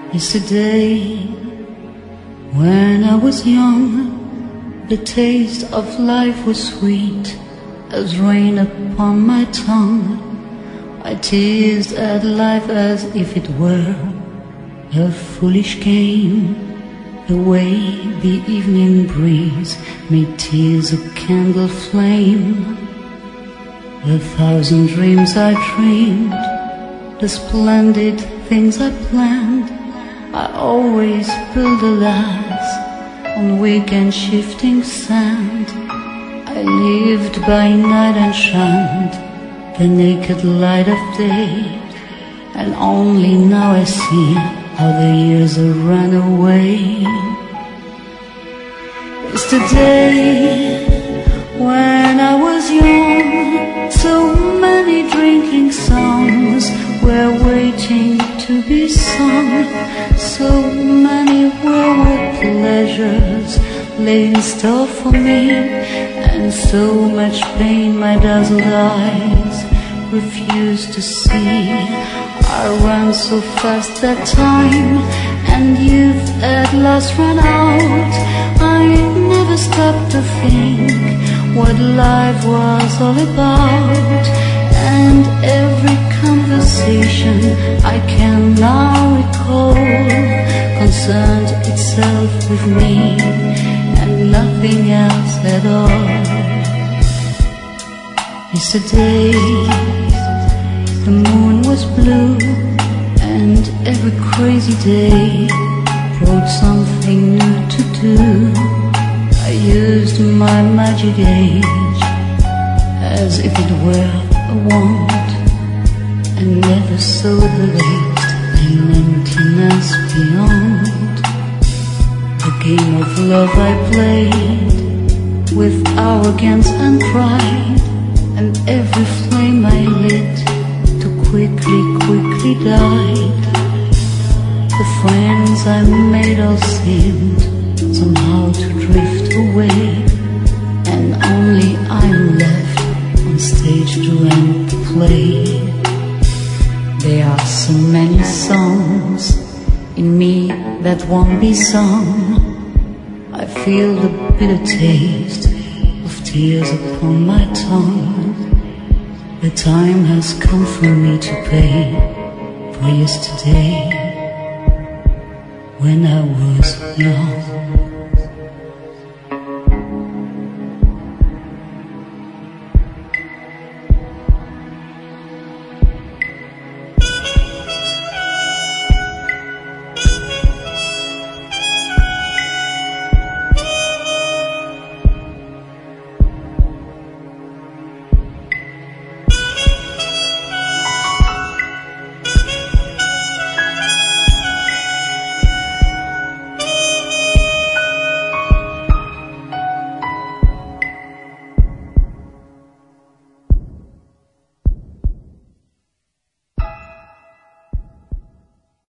Yesterday, when I was young, the taste of life was sweet as rain upon my tongue. I teased at life as if it were a foolish game. The way the evening breeze made tears a candle flame. The thousand dreams I dreamed, the splendid things I planned, I always build a last on weak and shifting sand. I lived by night and shunned the naked light of day, and only now I see how the years have run away. Yesterday, when I was young, so many drinking songs were waiting to be sung. So many wayward pleasures lay in store for me, and so much pain my dazzled eyes refused to see. I ran so fast that time and youth at last ran out. I never stopped to think what life was all about, and every conversation I can now recall concerned itself with me and nothing else at all. Yesterday, the moon was blue, and every crazy day brought something new to do. I used my magic age as if it were a wand, and never saw the waste and emptiness beyond. The game of love I played with arrogance and pride, and every flame I lit too quickly died. The friends I made all seemed somehow to drift away, and only I'm left on stage to end the play. There are so many songs in me that won't be sung. I feel the bitter taste of tears upon my tongue. The time has come for me to pay for yesterday when I was young.